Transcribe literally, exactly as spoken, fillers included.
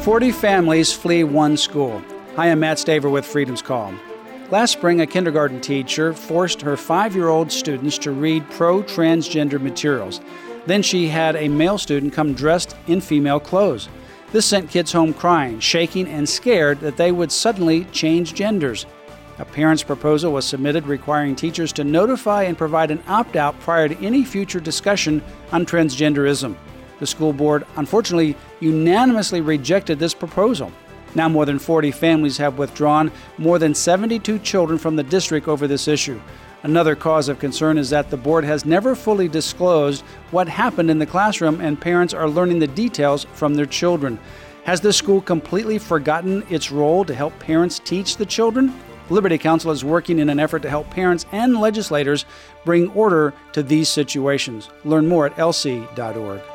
forty families flee one school. Hi, I'm Matt Staver with Freedom's Call. Last spring, a kindergarten teacher forced her five-year-old students to read pro-transgender materials. Then she had a male student come dressed in female clothes. This sent kids home crying, shaking, and scared that they would suddenly change genders. A parent's proposal was submitted requiring teachers to notify and provide an opt-out prior to any future discussion on transgenderism. The school board, unfortunately, unanimously rejected this proposal. Now more than forty families have withdrawn more than seventy-two children from the district over this issue. Another cause of concern is that the board has never fully disclosed what happened in the classroom, and parents are learning the details from their children. Has the school completely forgotten its role to help parents teach the children? Liberty Counsel is working in an effort to help parents and legislators bring order to these situations. Learn more at L C dot org.